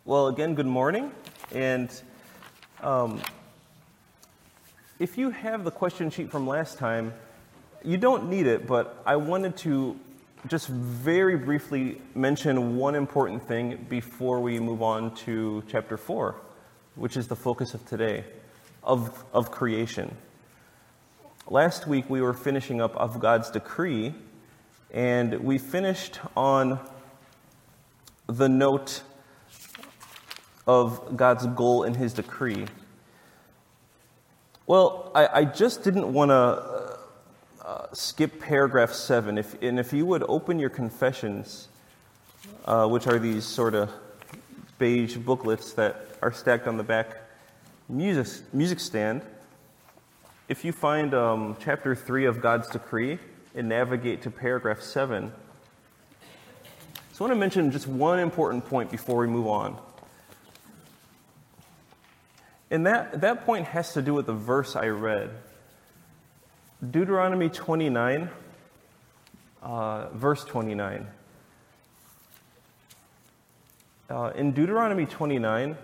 Well, again, good morning. And if you have the question sheet from last time, you don't need it, but I wanted to just very briefly mention one important thing before we move on to chapter 4, which is the focus of today, of creation. Last week we were finishing up of God's decree, and we finished on the note of God's goal in his decree. Well, I just didn't want to skip paragraph 7. If you would open your confessions, which are these sort of beige booklets that are stacked on the back music stand. If you find chapter 3 of God's decree and navigate to paragraph 7, so I want to mention just one important point before we move on. And that point has to do with the verse I read. Deuteronomy 29, verse 29. In Deuteronomy 29,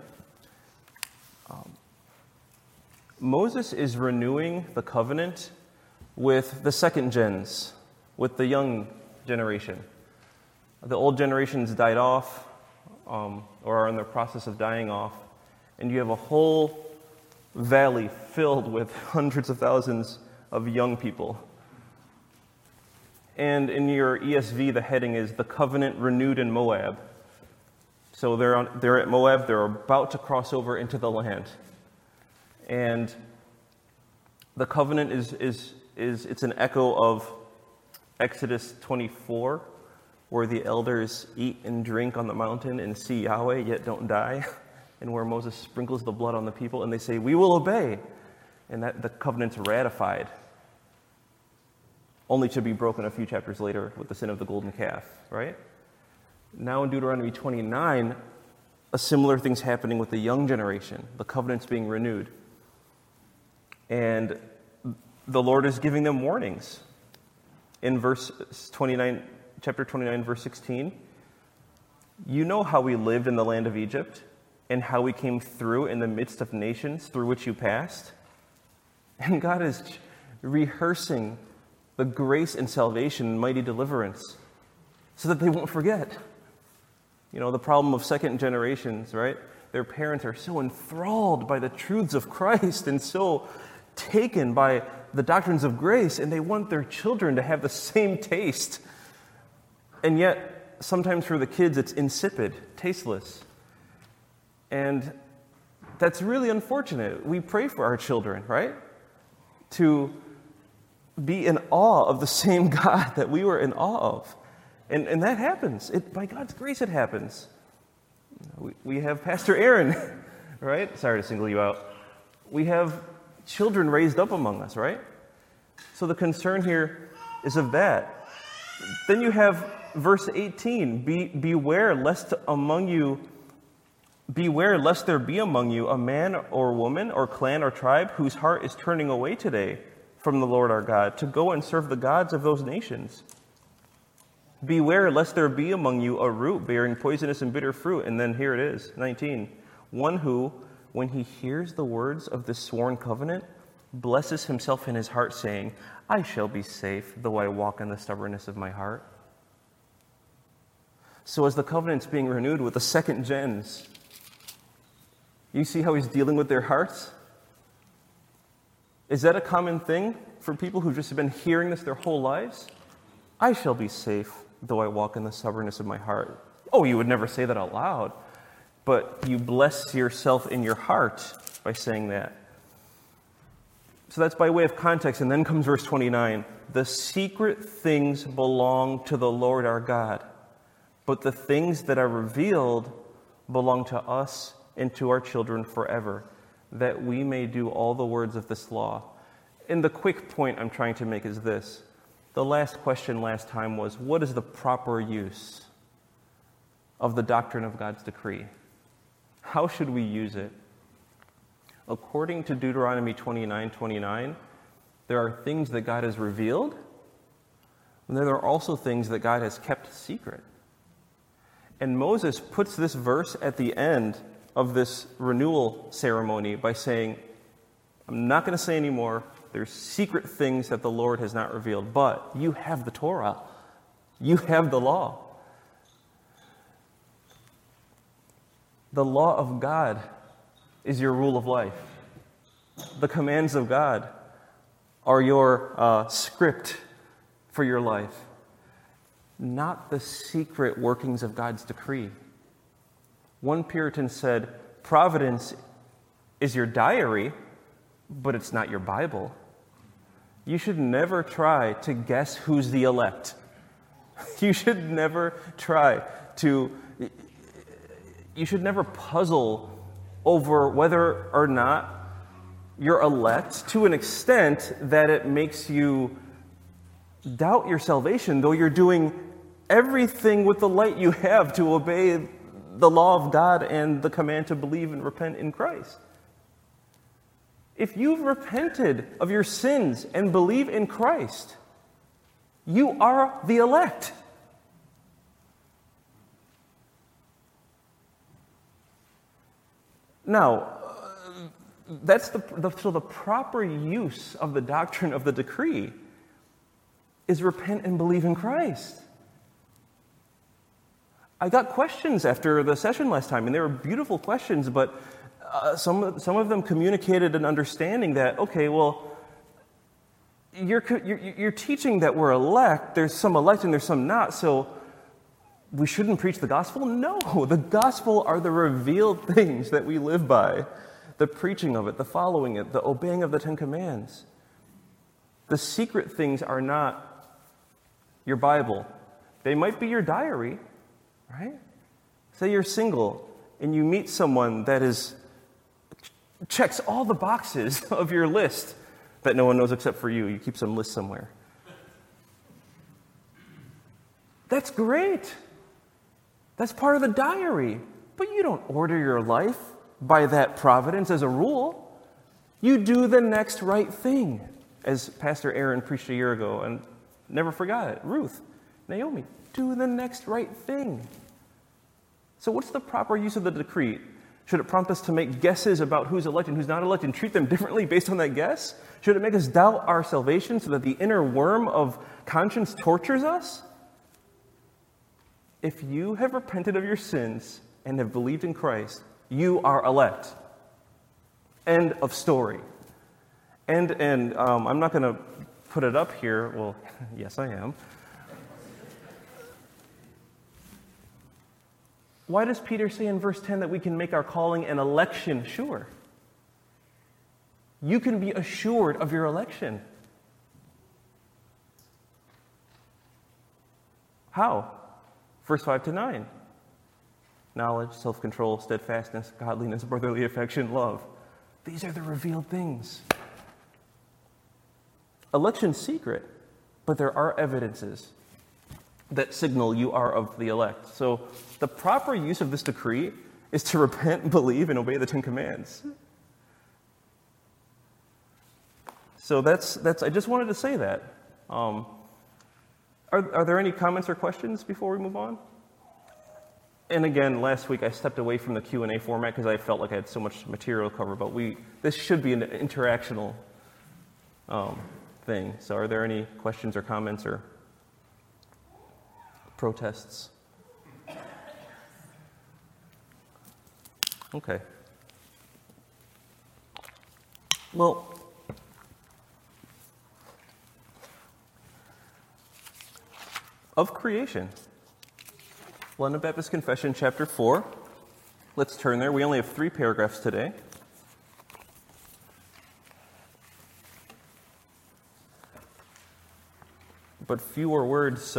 Moses is renewing the covenant with the second gens, with the young generation. The old generations died off, or are in the process of dying off. And you have a whole valley filled with hundreds of thousands of young people. And in your ESV, the heading is the covenant renewed in Moab. So they're at Moab, they're about to cross over into the land. And the covenant it's an echo of Exodus 24, where the elders eat and drink on the mountain and see Yahweh, yet don't die. And where Moses sprinkles the blood on the people, and they say, "We will obey." And that the covenant's ratified, only to be broken a few chapters later with the sin of the golden calf, right? Now in Deuteronomy 29, a similar thing's happening with the young generation. The covenant's being renewed. And the Lord is giving them warnings. In verse 29, chapter 29, verse 16, "You know how we lived in the land of Egypt, and how we came through in the midst of nations through which you passed." And God is rehearsing the grace and salvation and mighty deliverance so that they won't forget. You know, the problem of second generations, right? Their parents are so enthralled by the truths of Christ and so taken by the doctrines of grace, and they want their children to have the same taste. And yet, sometimes for the kids, it's insipid, tasteless. And that's really unfortunate. We pray for our children, right? To be in awe of the same God that we were in awe of. And that happens. By God's grace, it happens. We have Pastor Aaron, right? Sorry to single you out. We have children raised up among us, right? So the concern here is of that. Then you have verse 18. Beware lest there be among you a man or woman or clan or tribe whose heart is turning away today from the Lord our God to go and serve the gods of those nations. Beware lest there be among you a root bearing poisonous and bitter fruit. And then here it is, 19. One who, when he hears the words of this sworn covenant, blesses himself in his heart, saying, "I shall be safe, though I walk in the stubbornness of my heart." So as the covenant's being renewed with the second gens, you see how he's dealing with their hearts? Is that a common thing for people who've just been hearing this their whole lives? "I shall be safe, though I walk in the stubbornness of my heart." Oh, you would never say that out loud, but you bless yourself in your heart by saying that. So that's by way of context, and then comes verse 29. "The secret things belong to the Lord our God, but the things that are revealed belong to us and to our children forever, that we may do all the words of this law." And the quick point I'm trying to make is this. The last question last time was, what is the proper use of the doctrine of God's decree? How should we use it? According to Deuteronomy 29:29, there are things that God has revealed, and then there are also things that God has kept secret. And Moses puts this verse at the end of this renewal ceremony by saying, I'm not going to say anymore. There's secret things that the Lord has not revealed, but you have the Torah. You have the law. The law of God is your rule of life. The commands of God are your script for your life, not the secret workings of God's decree. One Puritan said, Providence is your diary, but it's not your Bible. You should never try to guess who's the elect. You should never puzzle over whether or not you're elect to an extent that it makes you doubt your salvation, though you're doing everything with the light you have to obey the law of God and the command to believe and repent in Christ. If you've repented of your sins and believe in Christ, you are the elect. Now, that's the proper use of the doctrine of the decree is repent and believe in Christ. I got questions after the session last time, and they were beautiful questions, but some of them communicated an understanding that, okay, well, you're teaching that we're elect. There's some elect and there's some not, so we shouldn't preach the gospel? No, the gospel are the revealed things that we live by. The preaching of it, the following it, the obeying of the Ten Commands. The secret things are not your Bible. They might be your diary, right? Say you're single and you meet someone that checks all the boxes of your list that no one knows except for you. You keep some list somewhere. That's great. That's part of the diary. But you don't order your life by that providence as a rule. You do the next right thing, as Pastor Aaron preached a year ago, and never forgot it. Ruth, Naomi, do the next right thing. So what's the proper use of the decree? Should it prompt us to make guesses about who's elected and who's not elected and treat them differently based on that guess? Should it make us doubt our salvation so that the inner worm of conscience tortures us? If you have repented of your sins and have believed in Christ, you are elect. End of story. And I'm not going to put it up here. Well, yes, I am. Why does Peter say in verse 10 that we can make our calling and election sure? You can be assured of your election. How? Verse 5 to 9. Knowledge, self-control, steadfastness, godliness, brotherly affection, love. These are the revealed things. Election's secret, but there are evidences that signal you are of the elect. So the proper use of this decree is to repent, believe, and obey the Ten Commands. So that's. I just wanted to say that. Are there any comments or questions before we move on? And again, last week I stepped away from the Q&A format because I felt like I had so much material to cover, but this should be an interactional thing. So are there any questions or comments or protests? Okay. Well, of creation. London Baptist Confession, chapter 4. Let's turn there. We only have 3 paragraphs today. But fewer words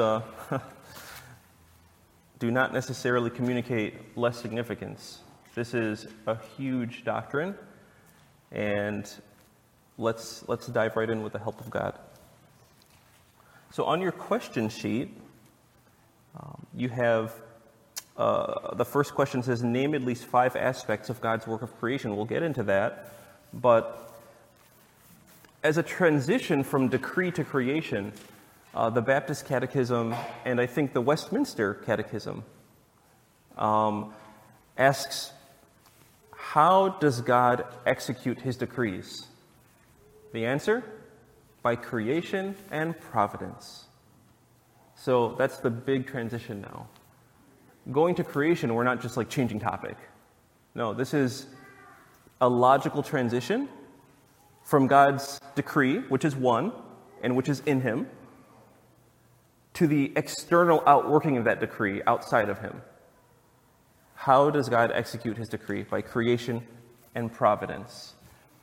do not necessarily communicate less significance. This is a huge doctrine, and let's dive right in with the help of God. So on your question sheet, you have the first question says, name at least 5 aspects of God's work of creation. We'll get into that, but as a transition from decree to creation, the Baptist Catechism and I think the Westminster Catechism asks, how does God execute his decrees? The answer? By creation and providence. So that's the big transition now. Going to creation, we're not just like changing topic. No, this is a logical transition from God's decree, which is one and which is in him, to the external outworking of that decree outside of him. How does God execute his decree? By creation and providence.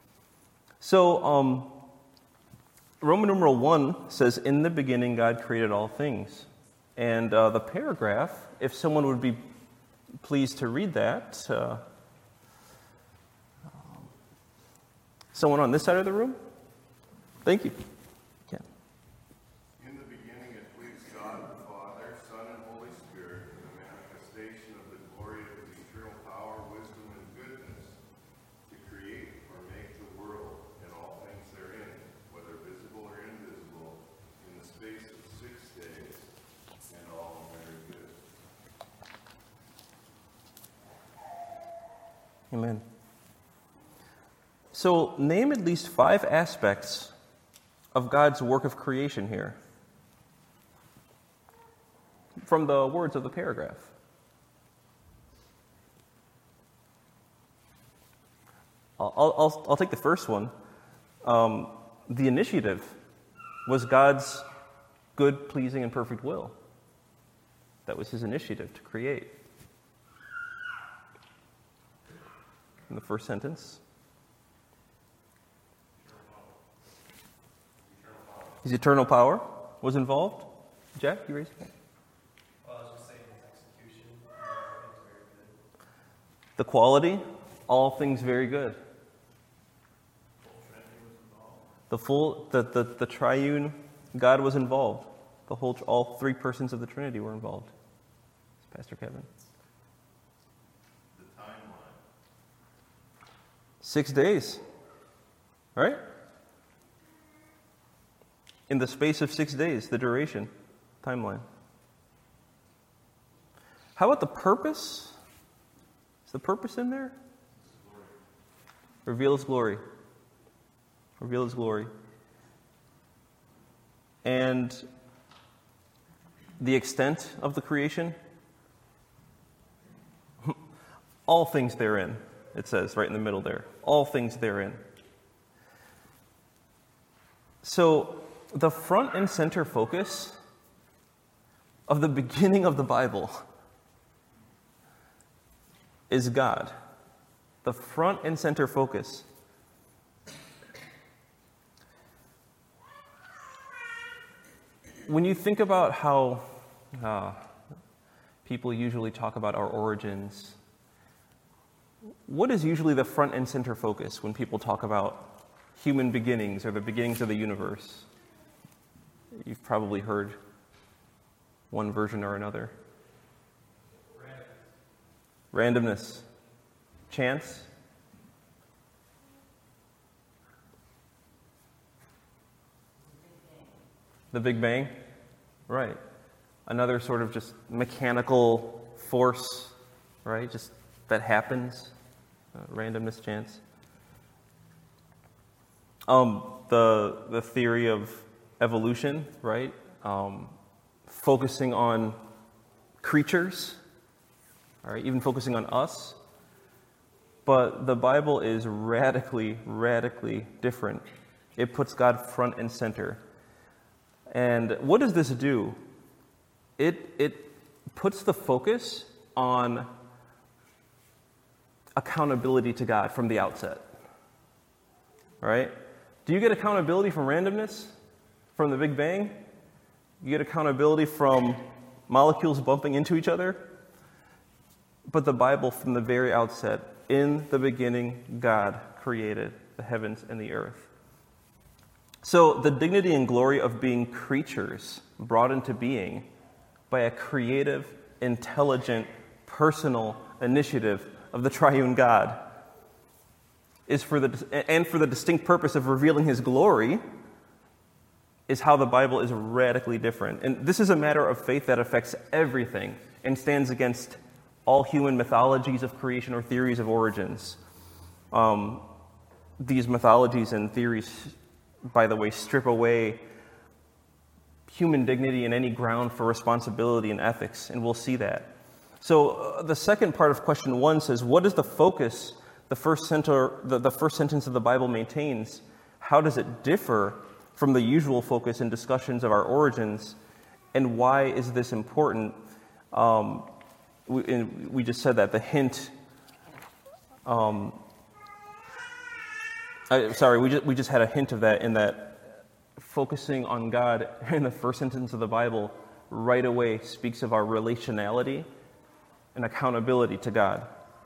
So, Roman numeral 1 says, in the beginning God created all things. And the paragraph, if someone would be pleased to read that. Someone on this side of the room? Thank you. Yeah. In the beginning it pleased God the Father, Son, and Holy Spirit, in the manifestation of the glory of his eternal power, wisdom, and goodness, to create or make the world and all things therein, whether visible or invisible, in the space of 6 days, and all very good. Amen. So, name at least 5 aspects of God's work of creation here from the words of the paragraph. I'll take the first one. The initiative was God's good, pleasing, and perfect will. That was his initiative to create. In the first sentence. His eternal power was involved. Jack, you raised your hand. Well, I was just saying his execution, everything's very good. The quality, all things very good. The triune God was involved. All 3 persons of the Trinity were involved. Pastor Kevin. The timeline. 6 days. Right? In the space of 6 days, the duration, timeline. How about the purpose? Is the purpose in there? Reveal his glory. Reveal his glory. And the extent of the creation? All things therein, it says right in the middle there. All things therein. So, the front and center focus of the beginning of the Bible is God. The front and center focus. When you think about how people usually talk about our origins, what is usually the front and center focus when people talk about human beginnings or the beginnings of the universe? You've probably heard one version or another. Randomness. Chance. The Big Bang. Right. Another sort of just mechanical force, right? Just that happens. Randomness, chance. The theory of evolution, right? Focusing on creatures, all right, even focusing on us. But the Bible is radically, radically different. It puts God front and center. And what does this do? It puts the focus on accountability to God from the outset. All right? Do you get accountability from randomness? From the Big Bang? You get accountability from molecules bumping into each other? But the Bible, from the very outset, in the beginning, God created the heavens and the earth. So the dignity and glory of being creatures brought into being by a creative, intelligent, personal initiative of the triune God is for the distinct purpose of revealing his glory, is how the Bible is radically different. And this is a matter of faith that affects everything and stands against all human mythologies of creation or theories of origins. These mythologies and theories, by the way, strip away human dignity and any ground for responsibility and ethics, and we'll see that. So the second part of question 1 says, what is the focus the first sentence of the Bible maintains? How does it differ from the usual focus in discussions of our origins, and why is this important? We just said that. The hint... we just had a hint of that in that focusing on God in the first sentence of the Bible right away speaks of our relationality and accountability to God.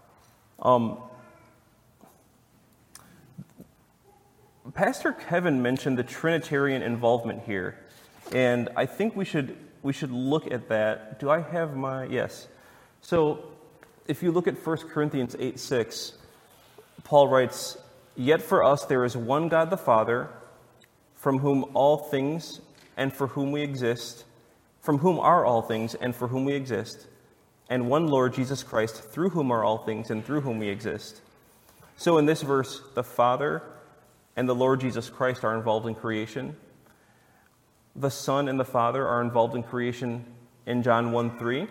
Pastor Kevin mentioned the Trinitarian involvement here, and I think we should look at that. Do I have my... Yes. So if you look at 1 Corinthians 8:6, Paul writes, "Yet for us there is one God the Father, from whom all things and for whom we exist, from whom are all things and for whom we exist, and one Lord Jesus Christ, through whom are all things and through whom we exist." So in this verse, the Father and the Lord Jesus Christ are involved in creation. The Son and the Father are involved in creation in John 1:3.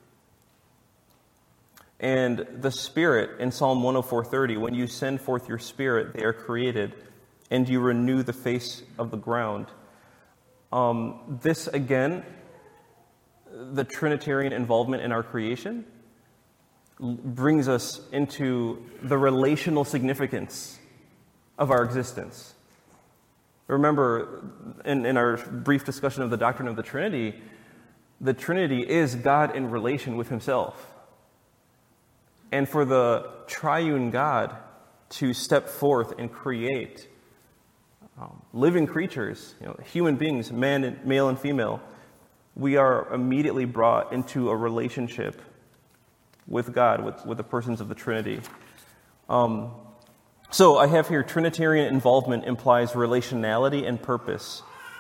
And the Spirit in Psalm 104:30, when you send forth your Spirit, they are created, and you renew the face of the ground. This, again, the Trinitarian involvement in our creation, brings us into the relational significance of our existence. Remember, in our brief discussion of the doctrine of the Trinity is God in relation with himself. And for the triune God to step forth and create living creatures, human beings, male and female, we are immediately brought into a relationship with God, with the persons of the Trinity. So I have here, Trinitarian involvement implies relationality and purpose.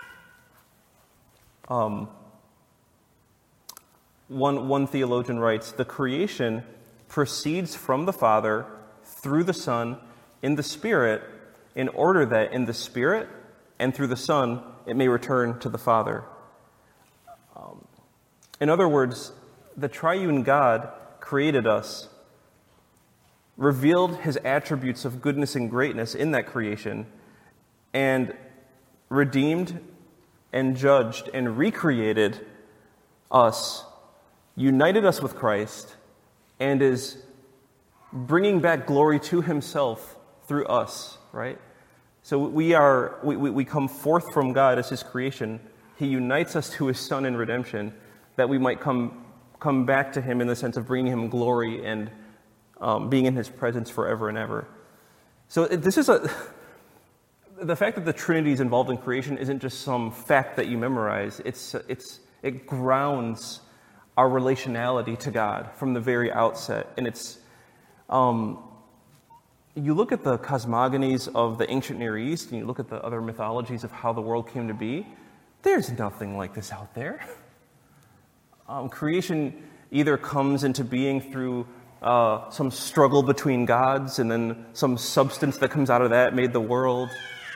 One theologian writes, "The creation proceeds from the Father through the Son in the Spirit, in order that in the Spirit and through the Son it may return to the Father." In other words, the triune God created us, revealed his attributes of goodness and greatness in that creation, and redeemed and judged and recreated us, united us with Christ, and is bringing back glory to himself through us, right? So we come forth from God as his creation. He unites us to his Son in redemption, that we might come back to him in the sense of bringing him glory and being in his presence forever and ever. So this is the fact that the Trinity is involved in creation isn't just some fact that you memorize. It grounds our relationality to God from the very outset. And it's, you look at the cosmogonies of the ancient Near East, and you look at the other mythologies of how the world came to be, there's nothing like this out there. Creation either comes into being through some struggle between gods, and then some substance that comes out of that made the world,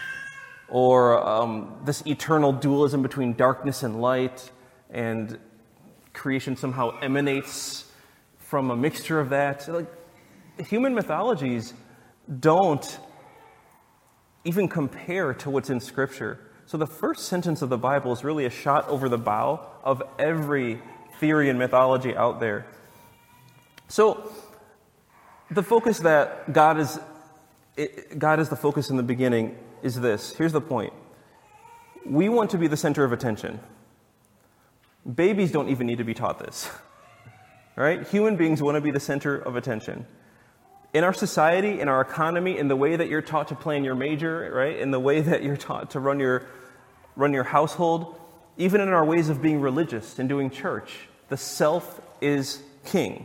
or this eternal dualism between darkness and light, and creation somehow emanates from a mixture of that. Like, human mythologies don't even compare to what's in Scripture. So the first sentence of the Bible is really a shot over the bow of every theory and mythology out there. So the focus that God is the focus in the beginning is this. Here's the point. We want to be the center of attention. Babies don't even need to be taught this. Right? Human beings want to be the center of attention. In our society, in our economy, in the way that you're taught to plan your major, right? In the way that you're taught to run your household, even in our ways of being religious and doing church, the self is king.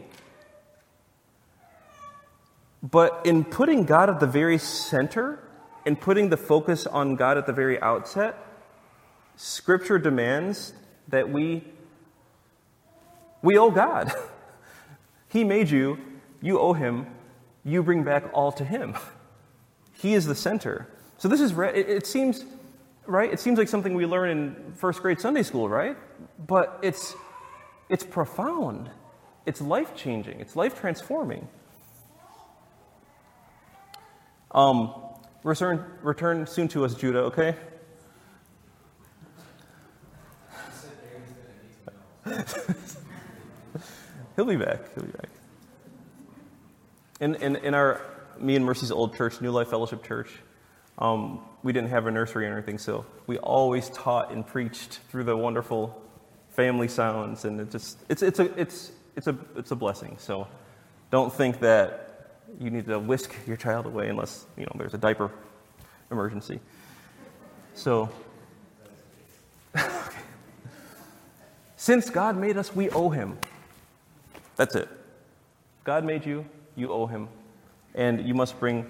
But in putting God at the very center, and putting the focus on God at the very outset, Scripture demands that we owe God. He made you. You owe him. You bring back all to him. He is the center. So this is, it seems, right? It seems like something we learn in first grade Sunday school, right? But it's profound. It's life-changing. It's life-transforming. Return soon to us, Judah, okay? He'll be back. In our, me and Mercy's old church, New Life Fellowship Church, we didn't have a nursery or anything, so we always taught and preached through the wonderful family sounds, and it's a blessing. So don't think that you need to whisk your child away unless there's a diaper emergency. So since God made us, we owe him. That's it. God made you, you owe him, and you must bring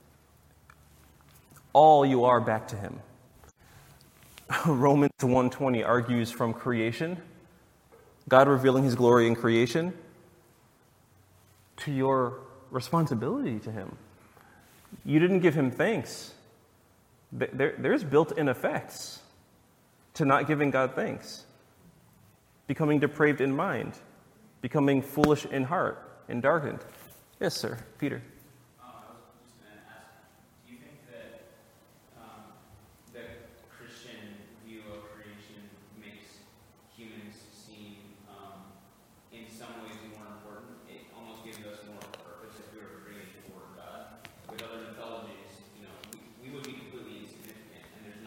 all you are back to him. Romans 1:20 argues from creation, God revealing his glory in creation, to your responsibility to him. You didn't give him thanks. There's built-in effects to not giving God thanks. Becoming depraved in mind, becoming foolish in heart, and darkened. Yes, sir. Peter. I was just going to ask, do you think that the Christian view of creation makes humans seem, in some ways, more important? It almost gives us more purpose if we were created for God. With other mythologies, we would be completely insignificant, and there's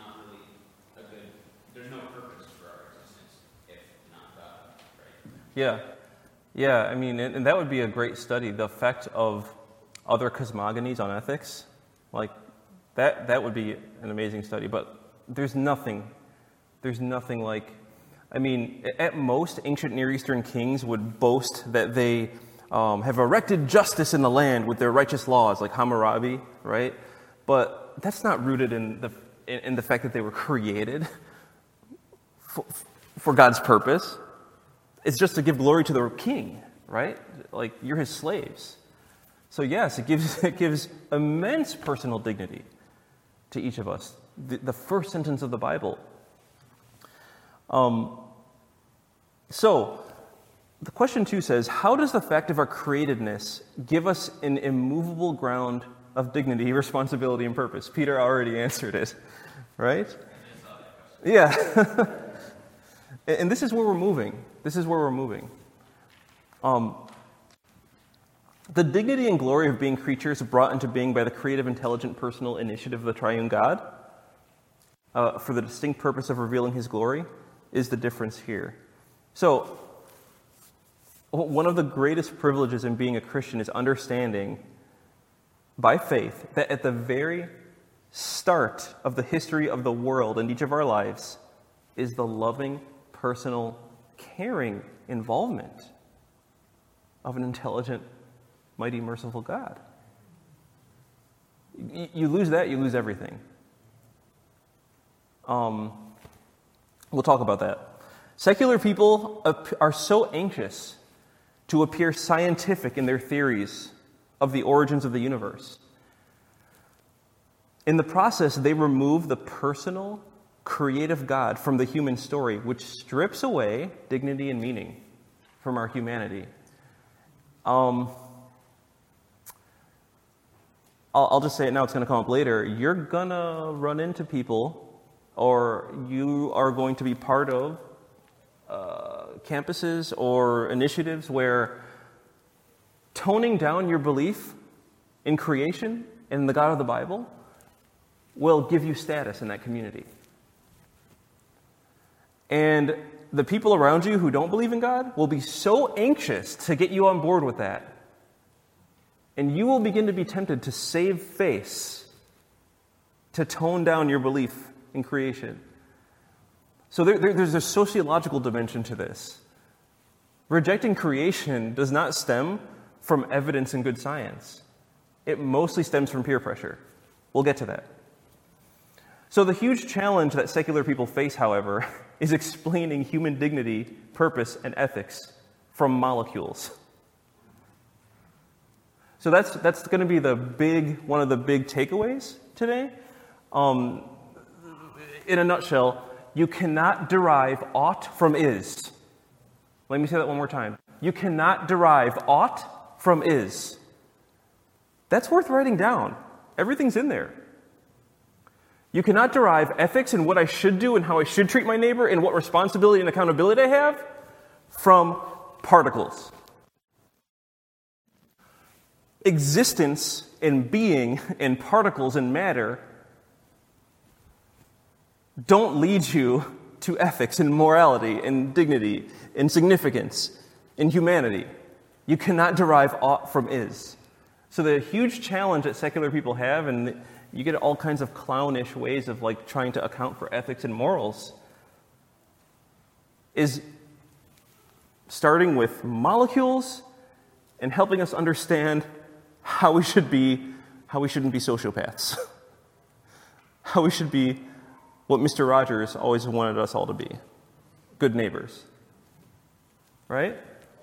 no purpose for our existence if not God, right? Yeah, I mean, and that would be a great study, the effect of other cosmogonies on ethics. Like, that would be an amazing study, but there's nothing like, I mean, at most, ancient Near Eastern kings would boast that they have erected justice in the land with their righteous laws, like Hammurabi, right? But that's not rooted in the fact that they were created for God's purpose. It's just to give glory to the king, right? Like, you're his slaves. So yes, it gives immense personal dignity to each of us. The first sentence of the Bible. So, the question 2 says, how does the fact of our createdness give us an immovable ground of dignity, responsibility, and purpose? Peter already answered it, right? Yeah. And this is where we're moving. The dignity and glory of being creatures brought into being by the creative, intelligent, personal initiative of the triune God, for the distinct purpose of revealing his glory, is the difference here. So, one of the greatest privileges in being a Christian is understanding, by faith, that at the very start of the history of the world and each of our lives is the loving, personal, caring involvement of an intelligent, mighty, merciful God. You lose that, you lose everything. We'll talk about that. Secular people are so anxious to appear scientific in their theories of the origins of the universe. In the process, they remove the personal, creative God from the human story, which strips away dignity and meaning from our humanity. I'll just say it now, it's going to come up later. You're going to run into people, or you are going to be part of campuses or initiatives where toning down your belief in creation and the God of the Bible will give you status in that community. And the people around you who don't believe in God will be so anxious to get you on board with that. And you will begin to be tempted to save face, to tone down your belief in creation. So there's a sociological dimension to this. Rejecting creation does not stem from evidence and good science. It mostly stems from peer pressure. We'll get to that. So the huge challenge that secular people face, however, is explaining human dignity, purpose, and ethics from molecules. So that's going to be one of the big takeaways today. In a nutshell, you cannot derive ought from is. Let me say that one more time. You cannot derive ought from is. That's worth writing down. Everything's in there. You cannot derive ethics and what I should do and how I should treat my neighbor and what responsibility and accountability I have from particles. Existence and being and particles and matter don't lead you to ethics and morality and dignity and significance and humanity. You cannot derive ought from is. So the huge challenge that secular people have, and you get all kinds of clownish ways of like trying to account for ethics and morals, is starting with molecules and helping us understand how we shouldn't be sociopaths. How we should be what Mr. Rogers always wanted us all to be. Good neighbors. Right?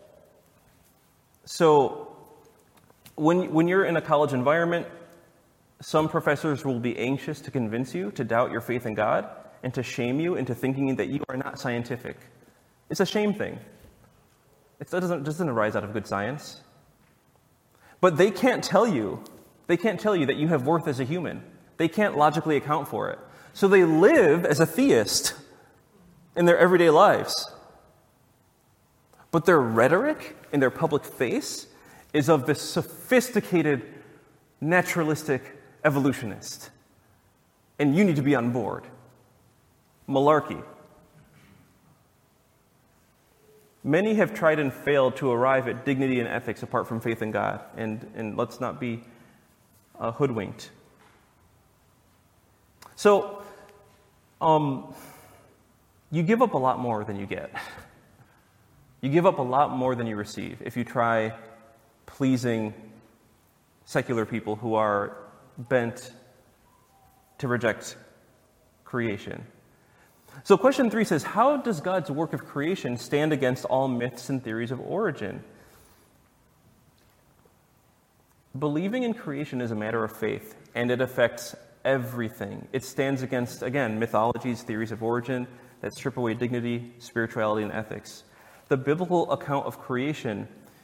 So when you're in a college environment, some professors will be anxious to convince you to doubt your faith in God and to shame you into thinking that you are not scientific. It's a shame thing. It doesn't arise out of good science. But they can't tell you that you have worth as a human. They can't logically account for it. So they live as a theist in their everyday lives. But their rhetoric in their public face is of this sophisticated, naturalistic evolutionist. And you need to be on board. Malarkey. Many have tried and failed to arrive at dignity and ethics apart from faith in God. And let's not be hoodwinked. So, you give up a lot more than you get. You give up a lot more than you receive if you try pleasing secular people who are bent to reject creation. So question 3 says, how does God's work of creation stand against all myths and theories of origin? Believing in creation is a matter of faith, and it affects everything. It stands against, again, mythologies, theories of origin that strip away dignity, spirituality, and ethics. The biblical account of creation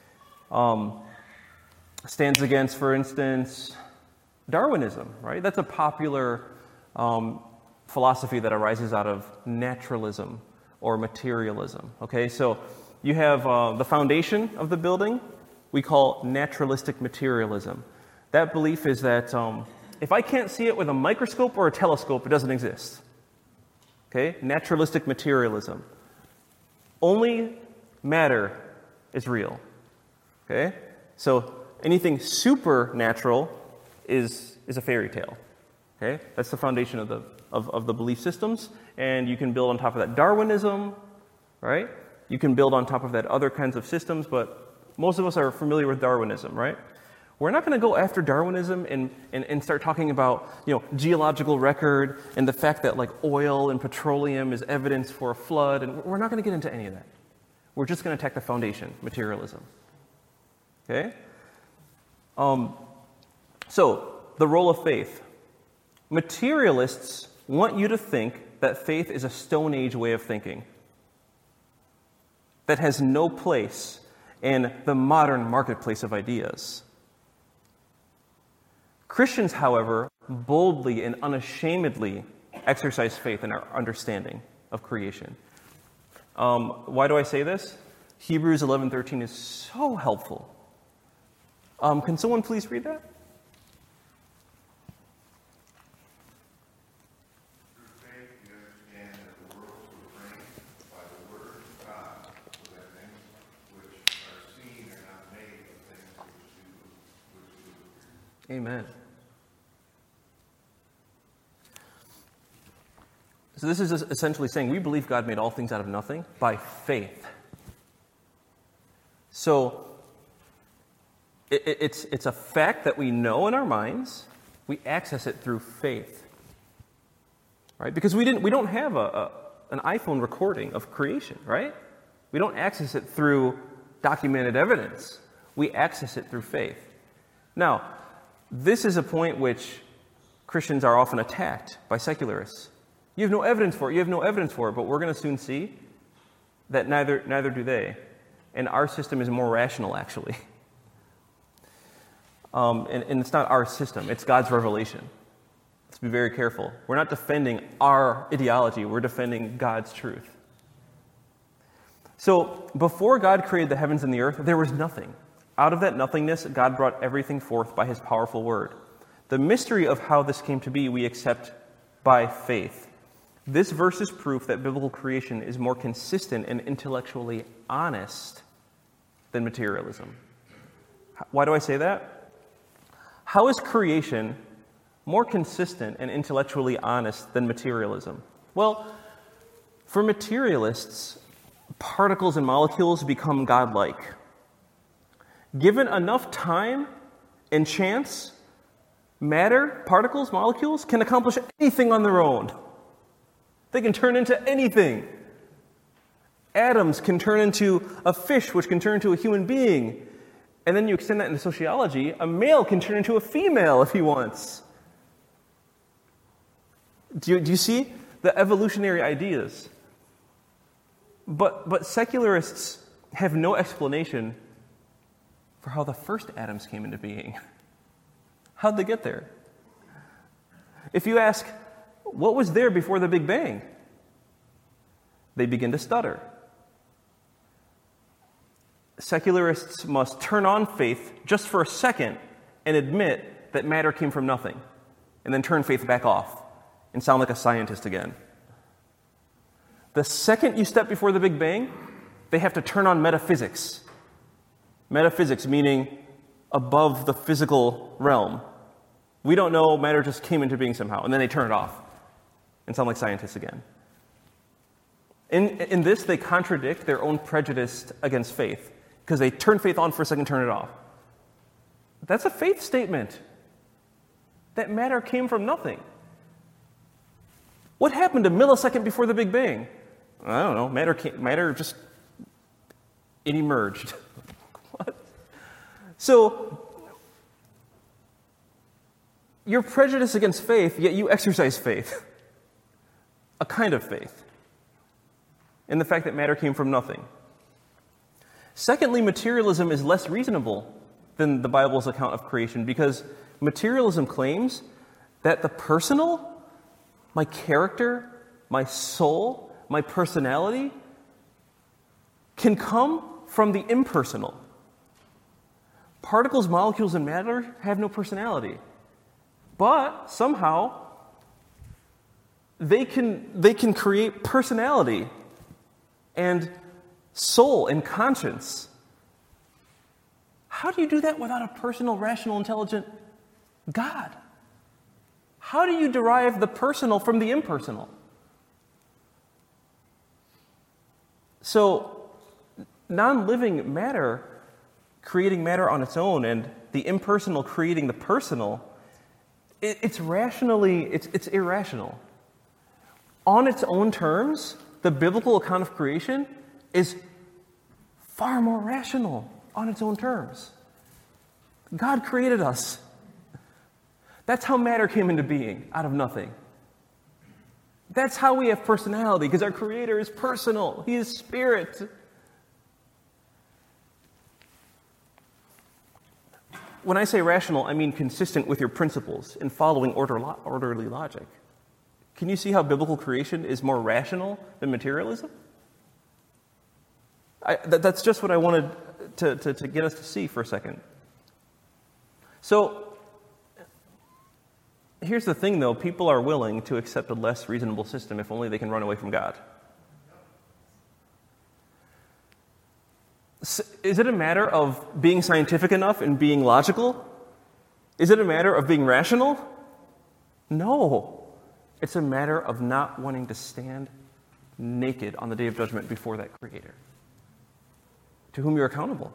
stands against, for instance, Darwinism, right? That's a popular philosophy that arises out of naturalism or materialism. Okay, so you have the foundation of the building we call naturalistic materialism. That belief is that if I can't see it with a microscope or a telescope, it doesn't exist. Okay, naturalistic materialism. Only matter is real. Okay, so anything supernatural is a fairy tale. Okay, that's the foundation of the belief systems, and you can build on top of that Darwinism, right? You can build on top of that other kinds of systems, but most of us are familiar with Darwinism, right? We're not going to go after Darwinism and start talking about, geological record and the fact that like oil and petroleum is evidence for a flood, and we're not going to get into any of that. We're just going to attack the foundation, materialism. Okay? So, the role of faith. Materialists want you to think that faith is a Stone Age way of thinking that has no place in the modern marketplace of ideas. Christians, however, boldly and unashamedly exercise faith in our understanding of creation. Why do I say this? Hebrews 11:13 is so helpful. Can someone please read that? Amen. So this is essentially saying we believe God made all things out of nothing by faith. So it's a fact that we know in our minds. We access it through faith, right? Because we don't have an iPhone recording of creation, right? We don't access it through documented evidence. We access it through faith. Now, this is a point which Christians are often attacked by secularists. You have no evidence for it, but we're going to soon see that neither do they. And our system is more rational, actually. And it's not our system, it's God's revelation. Let's be very careful. We're not defending our ideology, we're defending God's truth. So, before God created the heavens and the earth, there was nothing. Out of that nothingness, God brought everything forth by his powerful word. The mystery of how this came to be, we accept by faith. This verse is proof that biblical creation is more consistent and intellectually honest than materialism. Why do I say that? How is creation more consistent and intellectually honest than materialism? Well, for materialists, particles and molecules become godlike. Given enough time and chance, matter, particles, molecules can accomplish anything on their own. They can turn into anything. Atoms can turn into a fish, which can turn into a human being. And then you extend that into sociology, a male can turn into a female if he wants. Do you see the evolutionary ideas? But secularists have no explanation for how the first atoms came into being. How'd they get there? If you ask, what was there before the Big Bang? They begin to stutter. Secularists must turn on faith just for a second and admit that matter came from nothing, and then turn faith back off and sound like a scientist again. The second you step before the Big Bang, they have to turn on metaphysics. Metaphysics meaning above the physical realm. We don't know, matter just came into being somehow, and then they turn it off and sound like scientists again. In this, they contradict their own prejudice against faith, because they turn faith on for a second, turn it off. That's a faith statement. That matter came from nothing. What happened a millisecond before the Big Bang? I don't know. Matter just, it emerged. What? So, you're prejudiced against faith, yet you exercise faith. A kind of faith. In the fact that matter came from nothing. Secondly, materialism is less reasonable than the Bible's account of creation, because materialism claims that the personal, my character, my soul, my personality, can come from the impersonal. Particles, molecules, and matter have no personality. But somehow, they can create personality and soul and conscience. How do you do that without a personal, rational, intelligent God? How do you derive the personal from the impersonal? So, non-living matter creating matter on its own and the impersonal creating the personal, it's irrational. On its own terms, the biblical account of creation is far more rational on its own terms. God created us. That's how matter came into being, out of nothing. That's how we have personality, because our Creator is personal. He is spirit. When I say rational, I mean consistent with your principles and following orderly logic. Can you see how biblical creation is more rational than materialism? That's just what I wanted to get us to see for a second. So, here's the thing, though. People are willing to accept a less reasonable system if only they can run away from God. Is it a matter of being scientific enough and being logical? Is it a matter of being rational? No. It's a matter of not wanting to stand naked on the day of judgment before that Creator, to whom you're accountable.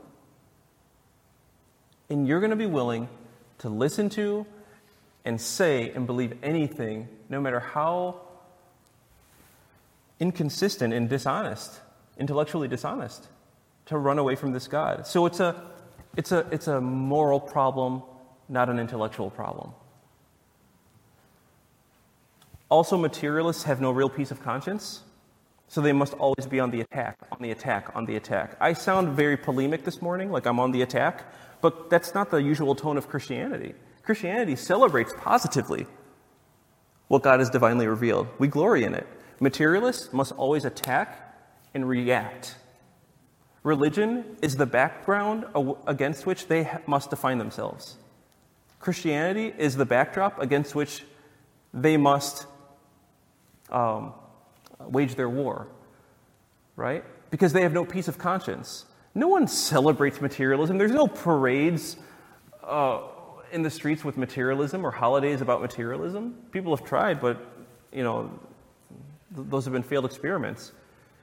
And you're going to be willing to listen to and say and believe anything, no matter how inconsistent and dishonest, intellectually dishonest, to run away from this God. So it's a moral problem not an intellectual problem. Also, materialists have no real peace of conscience, so they must always be on the attack, on the attack, on the attack. I sound very polemic this morning, like I'm on the attack, but that's not the usual tone of Christianity. Christianity celebrates positively what God has divinely revealed. We glory in it. Materialists must always attack and react. Religion is the background against which they must define themselves. Christianity is the backdrop against which they must wage their war, right? Because they have no peace of conscience. No one celebrates materialism. There's no parades in the streets with materialism or holidays about materialism. People have tried, but, those have been failed experiments.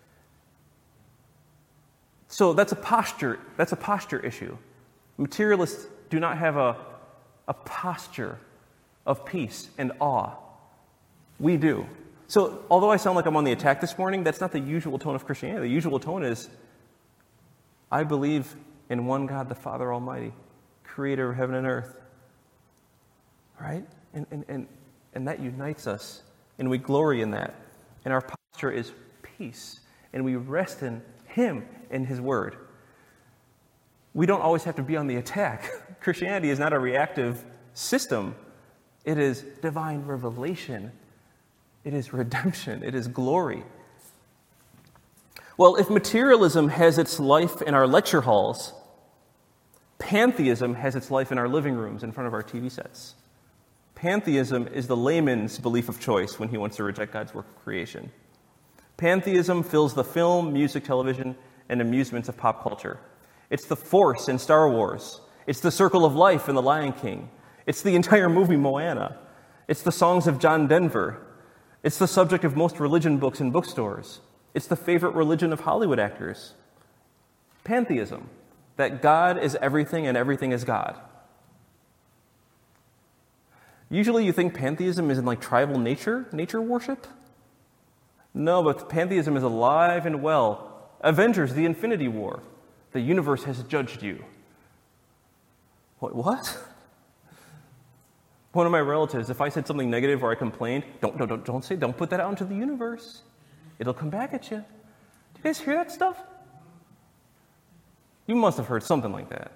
So that's a posture issue. Materialists do not have a posture of peace and awe. We do. So although I sound like I'm on the attack this morning, that's not the usual tone of Christianity. The usual tone is, I believe in one God, the Father Almighty, creator of heaven and earth. Right? And that unites us, and we glory in that. And our posture is peace, and we rest in Him and His Word. We don't always have to be on the attack. Christianity is not a reactive system. It is divine revelation. It is redemption. It is glory. Well, if materialism has its life in our lecture halls, pantheism has its life in our living rooms in front of our TV sets. Pantheism is the layman's belief of choice when he wants to reject God's work of creation. Pantheism fills the film, music, television, and amusements of pop culture. It's the Force in Star Wars. It's the circle of life in The Lion King. It's the entire movie Moana. It's the songs of John Denver. It's the subject of most religion books in bookstores. It's the favorite religion of Hollywood actors. Pantheism, that God is everything and everything is God. Usually you think pantheism is in like tribal nature worship. No, but pantheism is alive and well. Avengers, the Infinity War. The universe has judged you. What? One of my relatives, if I said something negative or I complained, don't put that out into the universe. It'll come back at you. Do you guys hear that stuff? You must have heard something like that.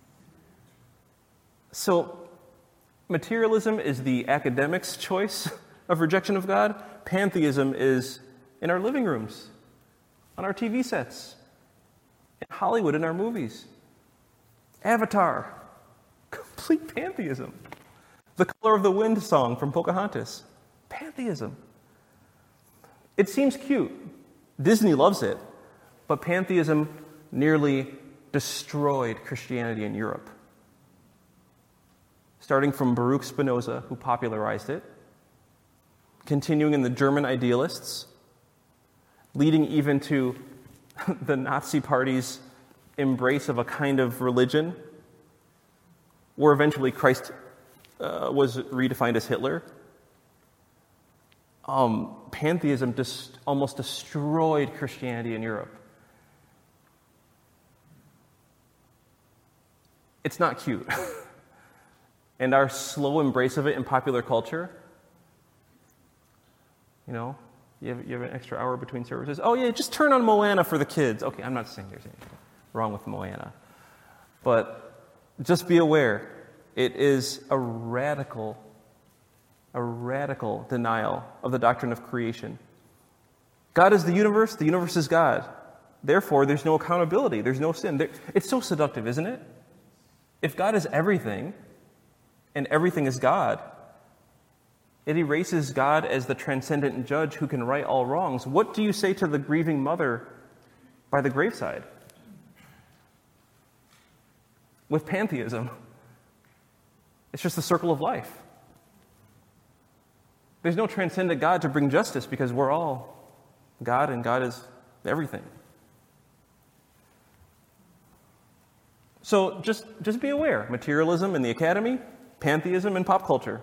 So, materialism is the academic's choice of rejection of God. Pantheism is in our living rooms, on our TV sets, in Hollywood, in our movies. Avatar, complete pantheism. The Color of the Wind song from Pocahontas, pantheism. It seems cute. Disney loves it. But pantheism nearly destroyed Christianity in Europe. Starting from Baruch Spinoza, who popularized it, continuing in the German idealists, leading even to the Nazi Party's embrace of a kind of religion, where eventually Christ was redefined as Hitler. Pantheism almost destroyed Christianity in Europe. It's not cute. And our slow embrace of it in popular culture, you have an extra hour between services. Oh yeah, just turn on Moana for the kids. Okay, I'm not saying there's anything wrong with Moana. But just be aware, it is a radical denial of the doctrine of creation. God is the universe is God. Therefore, there's no accountability, there's no sin. It's so seductive, isn't it? If God is everything, and everything is God, it erases God as the transcendent judge who can right all wrongs. What do you say to the grieving mother by the graveside? With pantheism, it's just the circle of life. There's no transcendent God to bring justice because we're all God and God is everything. So just be aware. Materialism in the academy, pantheism in pop culture.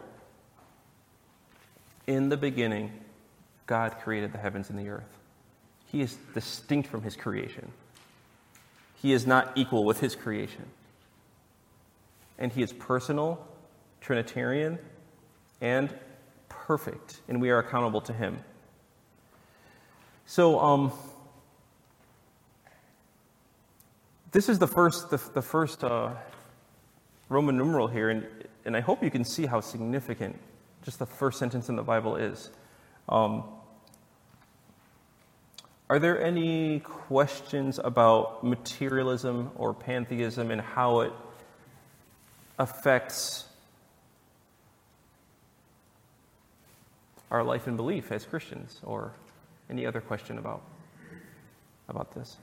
In the beginning, God created the heavens and the earth. He is distinct from His creation. He is not equal with His creation. And He is personal Trinitarian, and perfect, and we are accountable to him. So, this is the first Roman numeral here, and I hope you can see how significant just the first sentence in the Bible is. Are there any questions about materialism or pantheism and how it affects our life and belief as Christians, or any other question about this?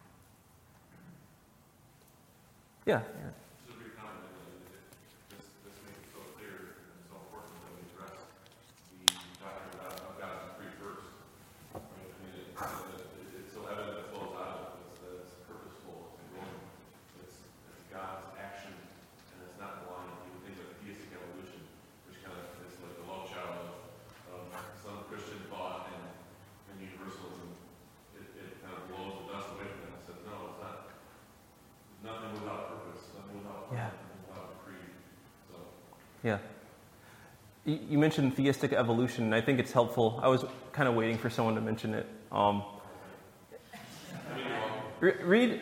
Yeah. This is a big comment. This makes it so clear and so important that we address the doctrine of God as free first. Right? I mean, it's so evident that flows out of it that it's purposeful, it's ongoing. It's God's action, and it's not blind. Even things like theistic evolution, which kind of is like the love child of some Christian thought and universalism. It kind of blows the dust away from that and says, no, it's not. Nothing without purpose, nothing without plan, nothing without a creed. So. Yeah. You mentioned theistic evolution, and I think it's helpful. I was kind of waiting for someone to mention it. Read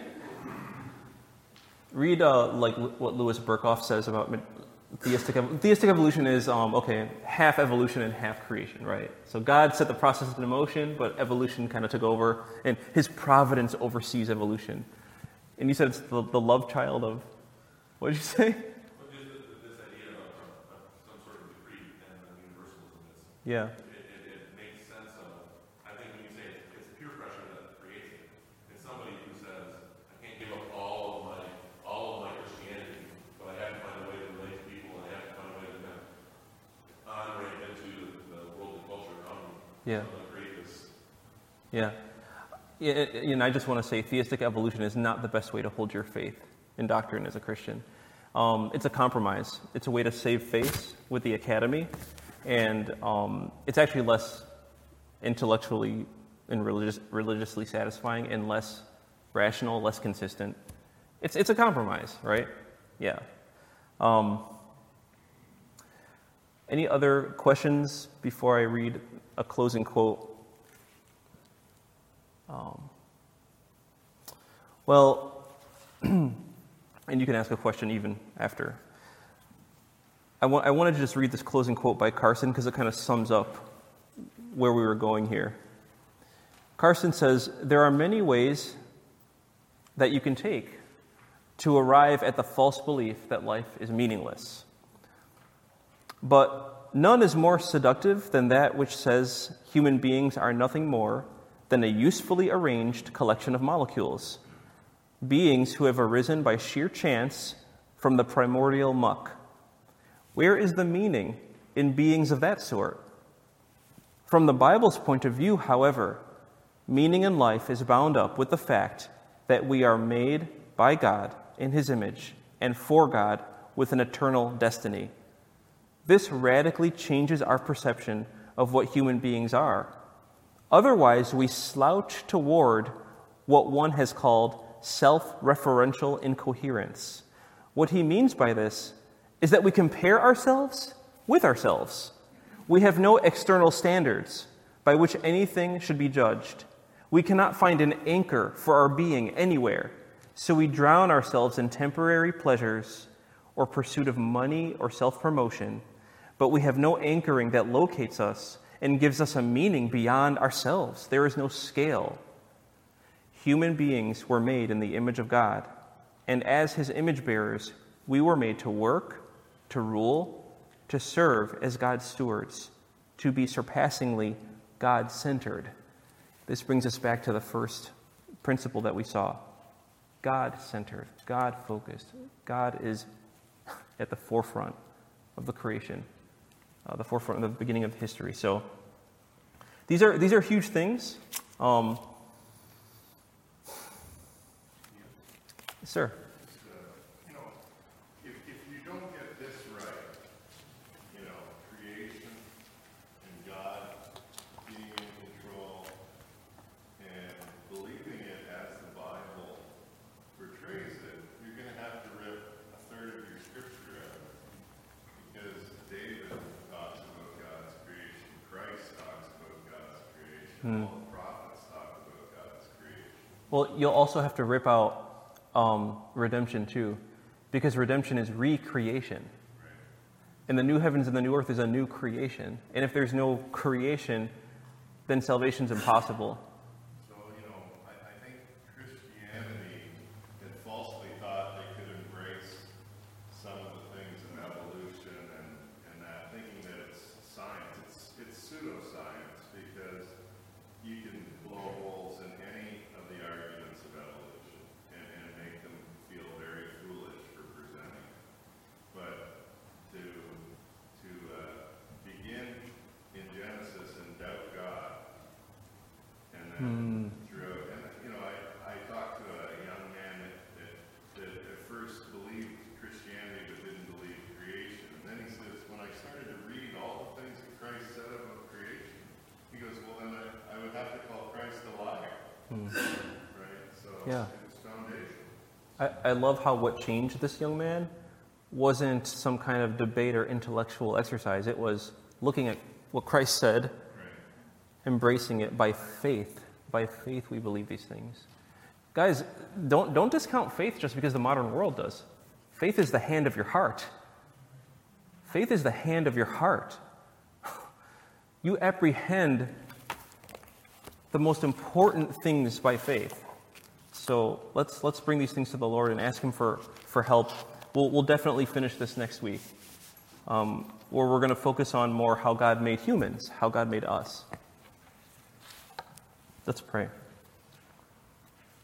like what Louis Berkhoff says about theistic evolution is, half evolution and half creation, right? So God set the process into motion, but evolution kind of took over, and his providence oversees evolution. And you said it's the love child of, what did you say? But this idea of some sort of creed and universalism is, Yeah. it makes sense of, I think when you say it's peer pressure that creates it. It's somebody who says, I can't give up all of my Christianity, but I have to find a way to relate to people, and I have to find a way to kind of operate into the worldly culture around me. Yeah. So I'm going to create this. Yeah. And I just want to say theistic evolution is not the best way to hold your faith in doctrine as a Christian. It's a compromise. It's a way to save face with the academy, and it's actually less intellectually and religiously satisfying and less rational, less consistent. It's a compromise, right? Yeah. Any other questions before I read a closing quote? And you can ask a question even after. I wanted to just read this closing quote by Carson because it kind of sums up where we were going here. Carson says, there are many ways that you can take to arrive at the false belief that life is meaningless. But none is more seductive than that which says human beings are nothing more than a usefully arranged collection of molecules, beings who have arisen by sheer chance from the primordial muck. Where is the meaning in beings of that sort? From the Bible's point of view, however, meaning in life is bound up with the fact that we are made by God in His image and for God with an eternal destiny. This radically changes our perception of what human beings are. Otherwise, we slouch toward what one has called self-referential incoherence. What he means by this is that we compare ourselves with ourselves. We have no external standards by which anything should be judged. We cannot find an anchor for our being anywhere, so we drown ourselves in temporary pleasures or pursuit of money or self-promotion, but we have no anchoring that locates us and gives us a meaning beyond ourselves. There is no scale. Human beings were made in the image of God, and as His image bearers, we were made to work, to rule, to serve as God's stewards, to be surpassingly God-centered. This brings us back to the first principle that we saw. God-centered, God-focused. God is at the forefront of the creation, the forefront of the beginning of history. So these are huge things. Sir. If you don't get this right, creation and God being in control and believing it as the Bible portrays it, you're going to have to rip a third of your scripture out of it. Because All the prophets talk about God's creation. Well, you'll also have to rip out redemption too, because redemption is recreation. And the new heavens and the new earth is a new creation. And if there's no creation, then salvation's impossible. So, I think Christianity had falsely thought they could embrace some of the things in evolution and that, thinking that it's science. It's pseudoscience because you can blow holes in any of the arguments of evolution and make them feel very foolish for presenting. But to begin in Genesis and doubt God, and then throughout, and I talked to a young man that at first believed Christianity but didn't believe creation. And then he says, when I started to read all the things that Christ said about creation, he goes, well, then I would have to call Christ a liar. Right? So Yeah. it was foundational. I love how what changed this young man wasn't some kind of debate or intellectual exercise. It was looking at what Christ said, embracing it by faith. By faith we believe these things. Guys, don't discount faith just because the modern world does. Faith is the hand of your heart. Faith is the hand of your heart. You apprehend the most important things by faith. So let's bring these things to the Lord and ask Him for help. We'll definitely finish this next week, where we're going to focus on more how God made humans, how God made us. Let's pray.